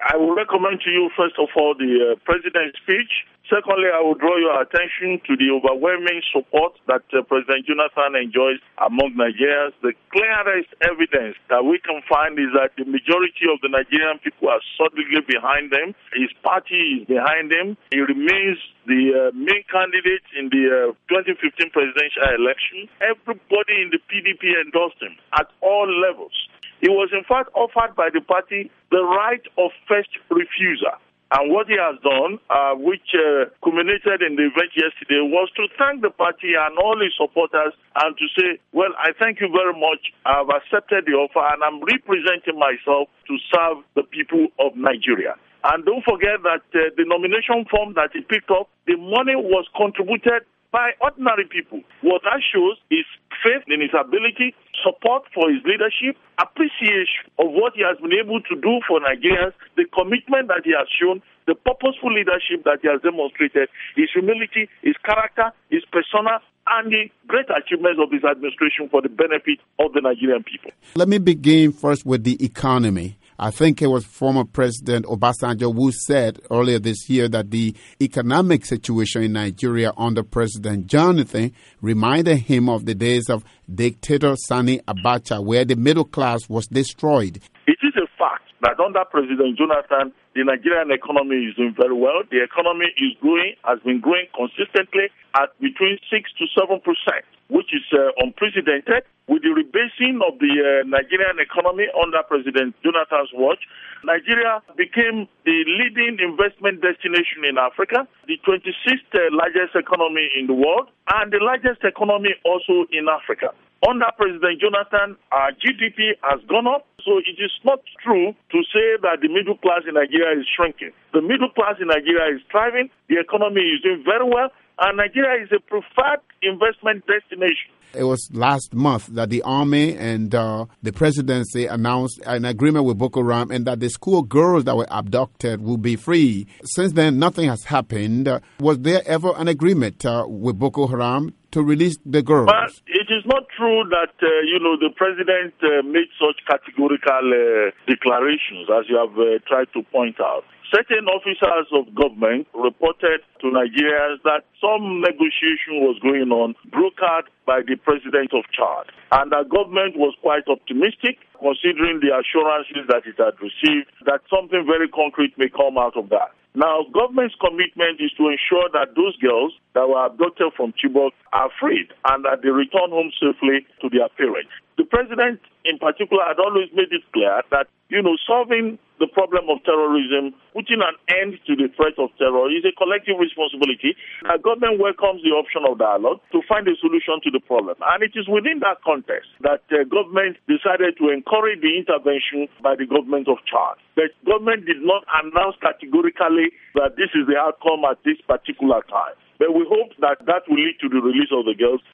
I will recommend to you, first of all, the president's speech. Secondly, I will draw your attention to the overwhelming support that President Jonathan enjoys among Nigerians. The clearest evidence that we can find is that the majority of the Nigerian people are solidly behind him. His party is behind him. He remains the main candidate in the 2015 presidential election. Everybody in the PDP endorsed him at all levels. He was, in fact, offered by the party the right of first refusal. And what he has done, which culminated in the event yesterday, was to thank the party and all its supporters and to say, well, I thank you very much. I've accepted the offer and I'm representing myself to serve the people of Nigeria. And don't forget that the nomination form that he picked up, the money was contributed by ordinary people. What that shows is faith in his ability, support for his leadership, appreciation of what he has been able to do for Nigerians, the commitment that he has shown, the purposeful leadership that he has demonstrated, his humility, his character, his persona, and the great achievements of his administration for the benefit of the Nigerian people. Let me begin first with the economy. I think it was former President Obasanjo who said earlier this year that the economic situation in Nigeria under President Jonathan reminded him of the days of dictator Sani Abacha, where the middle class was destroyed. It is a fact that under President Jonathan, the Nigerian economy is doing very well. The economy is growing, has been growing consistently at between 6 to 7%, which is unprecedented. With the rebasing of the Nigerian economy under President Jonathan's watch, Nigeria became the leading investment destination in Africa, the 26th largest economy in the world, and the largest economy also in Africa. Under President Jonathan, our GDP has gone up, so it is not true to say that the middle class in Nigeria is shrinking. The middle class in Nigeria is thriving, the economy is doing very well, and Nigeria is a preferred investment destination. It was last month that the army and the presidency announced an agreement with Boko Haram and that the school girls that were abducted will be free. Since then, nothing has happened. Was there ever an agreement with Boko Haram to release the girls? But it is not true that, the president made such categorical declarations, as you have tried to point out. Certain officers of government reported to Nigerians that some negotiation was going on, brokered by the president of Chad. And the government was quite optimistic, considering the assurances that it had received, that something very concrete may come out of that. Now, government's commitment is to ensure that those girls that were abducted from Chibok are freed and that they return home safely to their parents. The president, in particular, had always made it clear that, solving the problem of terrorism, putting an end to the threat of terror is a collective responsibility. Our government welcomes the option of dialogue to find a solution to the problem. And it is within that context that government decided to encourage the intervention by the government of Chad. The government did not announce categorically that this is the outcome at this particular time. But we hope that will lead to the release of the girls.